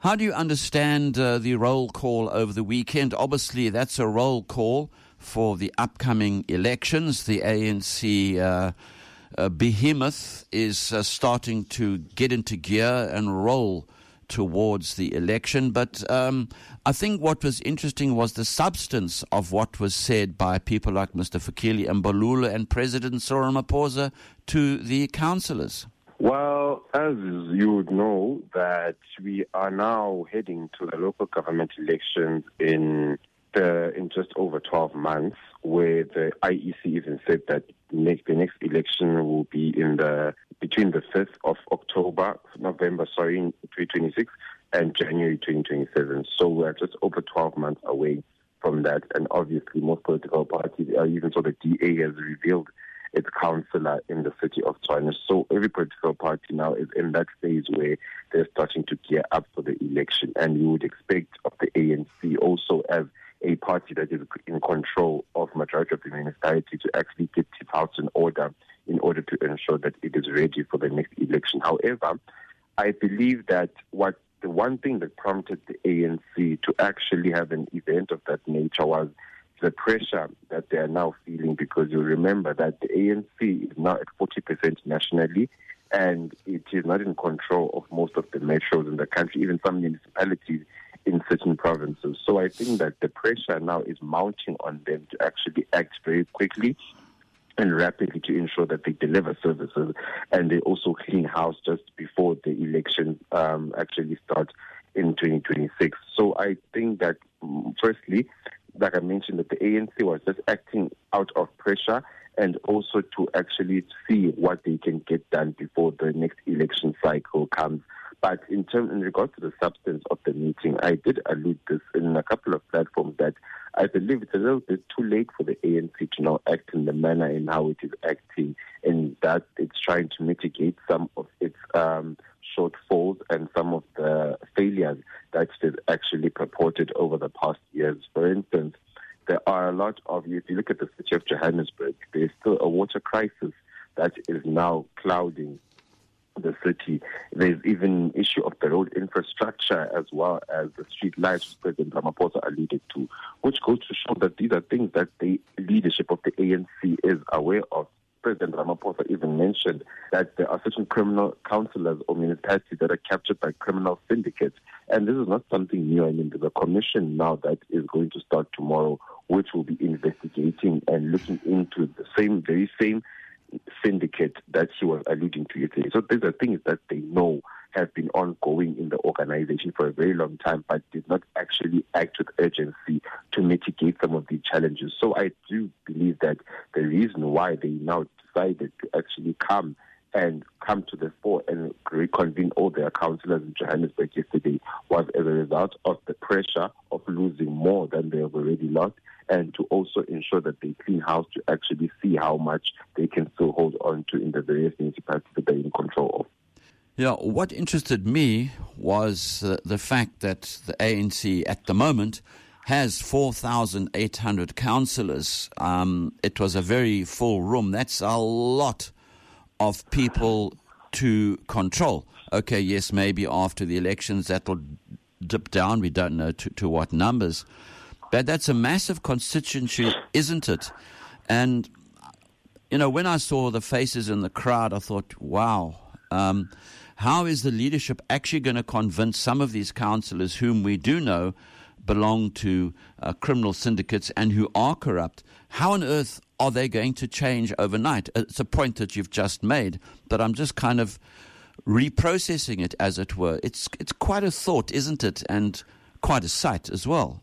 How do you understand the roll call over the weekend? Obviously, that's a roll call for the upcoming elections. The ANC behemoth is starting to get into gear and roll towards the election. But I think what was interesting was the substance of what was said by people like Mr. Fikile Mbalula and President Cyril Ramaphosa to the councillors. Well, as you would know, that we are now heading to the local government elections in just over 12 months, where the IEC even said that the next election will be between the 5th of November, in 2026 and January 2027. So we're just over 12 months away from that. And obviously most political parties, even so the DA has revealed its councillor in the city of Tshwane. So every political party now is in that phase where they're starting to gear up for the election. And you would expect of the ANC also, as a party that is in control of majority of the municipality, to actually get its house in order to ensure that it is ready for the next election. However, I believe that the one thing that prompted the ANC to actually have an event of that nature was the pressure that they are now feeling, because you remember that the ANC is now at 40% nationally, and it is not in control of most of the metros in the country, even some municipalities in certain provinces. So I think that the pressure now is mounting on them to actually act very quickly and rapidly to ensure that they deliver services, and they also clean house just before the election actually starts in 2026. So I think that, firstly, like I mentioned, that the ANC was just acting out of pressure and also to actually see what they can get done before the next election cycle comes. But in regards to the substance of the meeting, I did allude this in a couple of platforms that I believe it's a little bit too late for the ANC to now act in the manner in how it is acting, and that it's trying to mitigate some of its shortfalls and some of the failures that is actually purported over the past years. For instance, there are a lot of, if you look at the city of Johannesburg, there is still a water crisis that is now clouding the city. There's even issue of the road infrastructure as well as the street lights President Ramaphosa alluded to, which goes to show that these are things that the leadership of the ANC is aware of. President Ramaphosa even mentioned that there are certain criminal councillors or municipalities that are captured by criminal syndicates. And this is not something new. I mean, there's a commission now that is going to start tomorrow, which will be investigating and looking into the very same syndicate that she was alluding to yesterday. So these are things that they know have been ongoing in the organization for a very long time, but did not actually act with urgency to mitigate some of the challenges. So I do believe that the reason why they now decided to actually come to the fore and reconvene all their councillors in Johannesburg yesterday was as a result of the pressure of losing more than they have already lost, and to also ensure that they clean house to actually see how much they can still hold on to in the various municipalities that they're in control of. Yeah, what interested me was the fact that the ANC at the moment has 4,800 councillors. It was a very full room. That's a lot of people to control. Okay, yes, maybe after the elections that will dip down. We don't know to what numbers. But that's a massive constituency, isn't it? And, when I saw the faces in the crowd, I thought, wow, how is the leadership actually going to convince some of these councillors whom we do know belong to criminal syndicates and who are corrupt? How on earth are they going to change overnight? It's a point that you've just made, but I'm just kind of reprocessing it, as it were. It's quite a thought, isn't it? And quite a sight as well.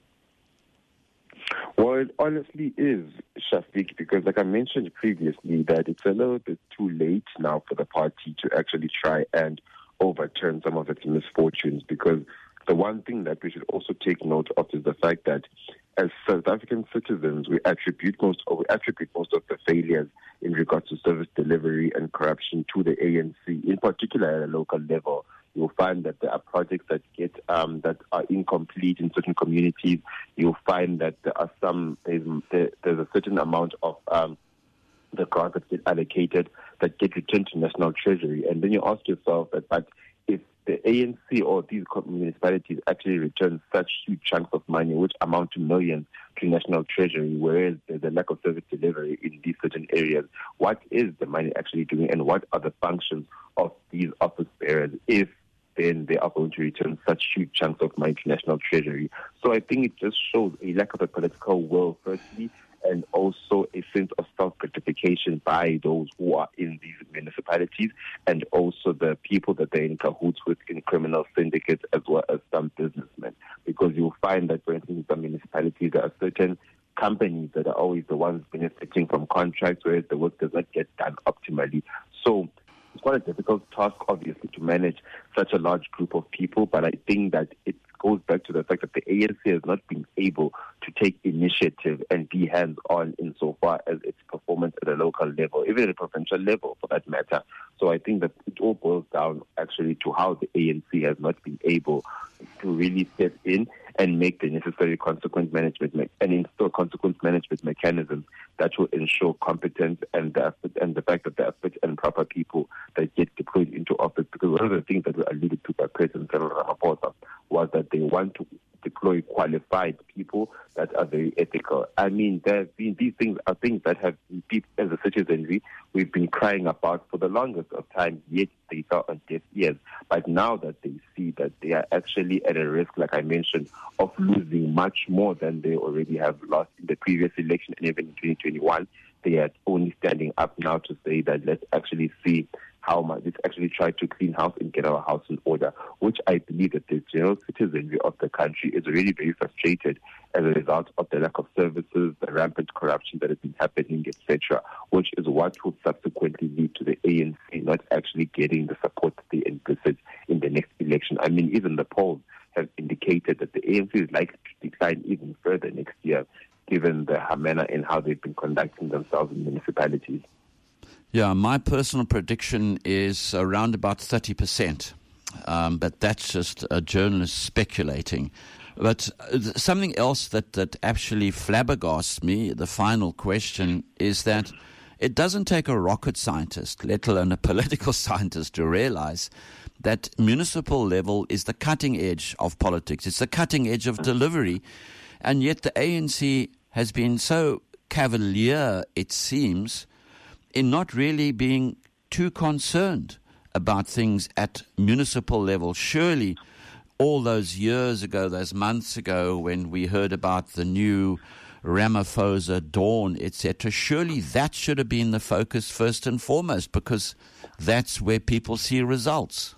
Well, it honestly is, Shafiq, because like I mentioned previously, that it's a little bit too late now for the party to actually try and overturn some of its misfortunes, because the one thing that we should also take note of is the fact that as South African citizens, we attribute most of the failures in regards to service delivery and corruption to the ANC, in particular at a local level. You'll find that there are projects that that are incomplete in certain communities. You'll find that there are there's a certain amount of the grants that get allocated that get returned to National Treasury. And then you ask yourself but if the ANC or these municipalities actually return such huge chunks of money, which amount to millions, to national treasury, whereas there's a lack of service delivery in these certain areas. What is the money actually doing, and what are the functions of these office bearers if then they are going to return such huge chunks of money to national treasury? So I think it just shows a lack of a political will, firstly, and also a sense of self-gratification by those who are in these municipalities, and also the people that they're in cahoots with in criminal syndicates, as well as some businessmen. Because you'll find that, for instance, in some municipalities, there are certain companies that are always the ones benefiting from contracts, whereas the work does not get done optimally. So it's quite a difficult task, obviously, to manage such a large group of people, but I think that it goes back to the fact that the ANC has not been able to take initiative and be hands-on insofar as its performance at a local level, even at a provincial level for that matter. So I think that it all boils down actually to how the ANC has not been able to really step in and make the necessary consequence management and install consequence management mechanisms that will ensure competence and the fact that there are fit and proper people that get deployed into office. Because one of the things that were alluded to by President Cyril Ramaphosa was that they want to deploy qualified people that are very ethical. I mean, these things are things that have been, as a citizenry, we've been crying about for the longest of time, yet they fell on deaf ears. But now that they see that they are actually at a risk, like I mentioned, of losing much more than they already have lost in the previous election and even in 2021, they are only standing up now to say that let's actually see how much, let's actually try to clean house and get our house in order, which I believe that the general citizenry of the country is really very frustrated as a result of the lack of services, the rampant corruption that has been happening, etc., which is what will subsequently lead to the ANC not actually getting the support that they envisage in the next election. I mean, even the polls have indicated that the ANC is likely to decline even further next year, given the manner in how they've been conducting themselves in municipalities. Yeah, my personal prediction is around about 30%, but that's just a journalist speculating. But something else that actually flabbergasts me, the final question, is that it doesn't take a rocket scientist, let alone a political scientist, to realize that municipal level is the cutting edge of politics. It's the cutting edge of delivery. And yet the ANC has been so cavalier, it seems, in not really being too concerned about things at municipal level. Surely all those years ago, those months ago, when we heard about the new Ramaphosa Dawn, etc., surely that should have been the focus first and foremost, because that's where people see results.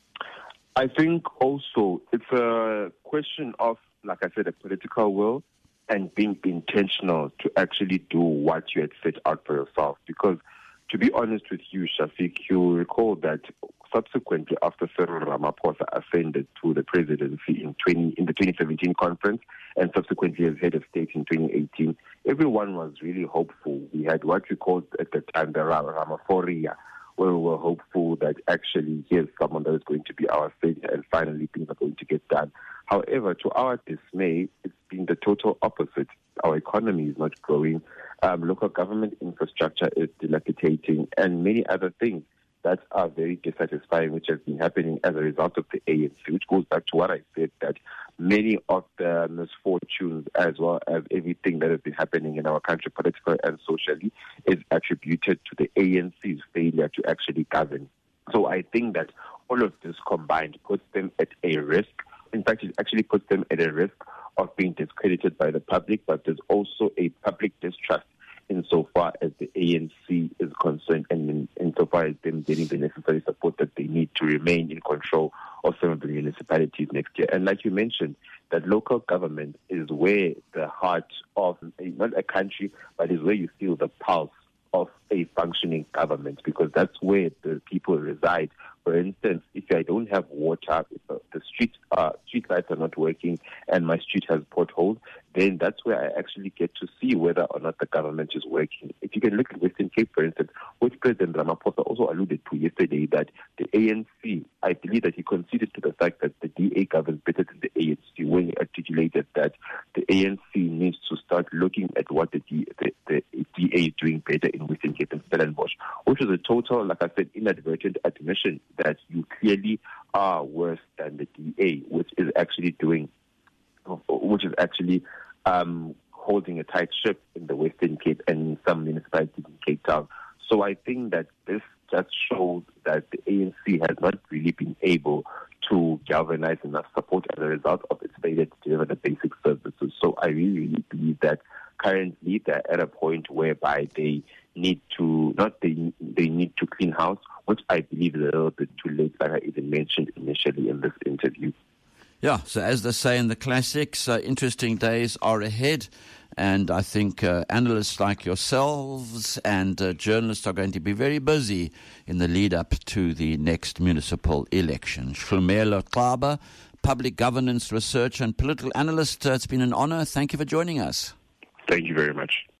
I think also it's a question of, like I said, a political will and being intentional to actually do what you had set out for yourself. Because to be honest with you, Shafiq, you recall that subsequently after Cyril Ramaphosa ascended to the presidency in the 2017 conference and subsequently as head of state in 2018, everyone was really hopeful. We had what we called at the time the Ramaphoria, where we were hopeful that actually here's someone that is going to be our savior and finally things are going to get done. However, to our dismay, it's been the total opposite. Our economy is not growing. Local government infrastructure is dilapidating, and many other things that are very dissatisfying, which has been happening as a result of the ANC, which goes back to what I said, that many of the misfortunes as well as everything that has been happening in our country, politically and socially, is attributed to the ANC's failure to actually govern. So I think that all of this combined puts them at a risk. In fact, it actually puts them at a risk of being discredited by the public, but there's also a public distrust insofar as the ANC is concerned and insofar as them getting the necessary support that they need to remain in control of some of the municipalities next year. And like you mentioned, that local government is where the heart of, not a country, but is where you feel the pulse of a functioning government, because that's where the people reside. For instance, if I don't have water, if the street lights are not working and my street has potholes, then that's where I actually get to see whether or not the government is working. If you can look at Western Cape, for instance, which President Ramaphosa also alluded to yesterday, that the ANC, I believe that he conceded to the fact that the DA governs better than the ANC when he articulated that the ANC needs to start looking at what the DA is doing better in Western Cape and Stellenbosch, which was a total, like I said, inadvertent admission that you clearly are worse than the DA, which is actually holding a tight ship in the Western Cape and in some municipalities in Cape Town. So I think that this just shows that the ANC has not really been able to galvanize enough support as a result of its failure to deliver the basic services. So I really believe that currently they're at a point whereby they need to clean house, which I believe is a little bit too late, like I even mentioned initially in this interview. Yeah, so as they say in the classics, interesting days are ahead. And I think analysts like yourselves and journalists are going to be very busy in the lead up to the next municipal election. Hlumelo Xaba, public governance researcher and political analyst, it's been an honor. Thank you for joining us. Thank you very much.